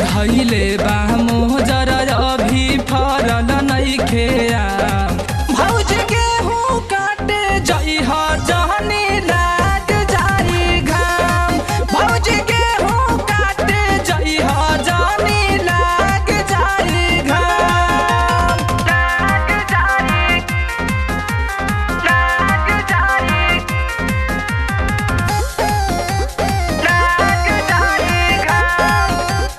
धैले बा मोजर अभी फरल नइखे आम। भौजी गेहूं काटे जइह जहनी लाग जाई घाम। भौजी गेहूं काटे जइह जहनी लाग जाई घाम। लाग जाई, लाग जाई, लाग जाई घाम।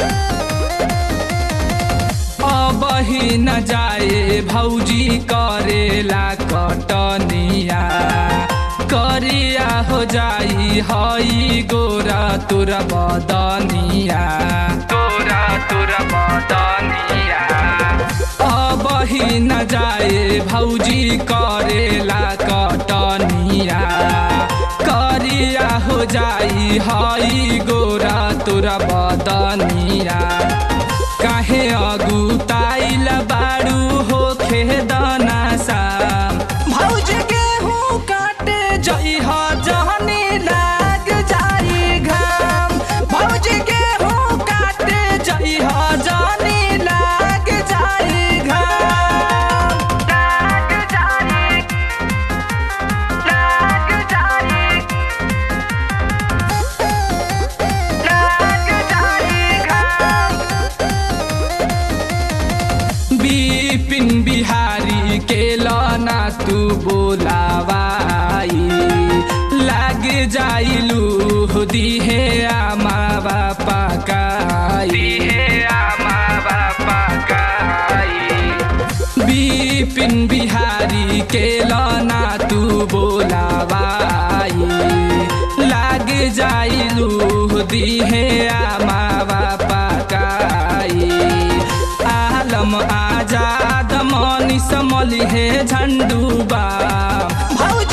अबही न जाए भौजी करेला कटनिया, करिया हो जाई हई गोरा तोरा बदनिया, गोरा तोरा बदनिया। अबही न जाए भौजी करेला कटनिया, करिया हो जाई हई गोरा तोरा बदनिया। काहे अगुताइल बाड़ू होखे दाना साम। भौजी गेहूं काटे जइह जहनी लाग जाई घाम। भौजी गेहूं काटे जइह जहनी लाग जाई घाम। लाग जाई, लाग जाई, लाग जाई घाम। बिपिन बिहारी के लना तू बोलावाई, लाग जाइलू दिहे आमा बापा काई, दिहे आमा बापा काई। बिपिन बिहारी के लना तू बोलावाई, लाग जाइलू दिहे आमा बापा काई। आलम आजाद मनी समली हे झंडू बा।